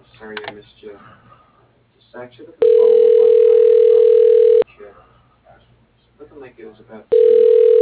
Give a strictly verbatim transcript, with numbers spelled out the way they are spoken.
Sorry I missed you. Just actually looking to follow up on a finance opportunity we shared. Looking like it was about food.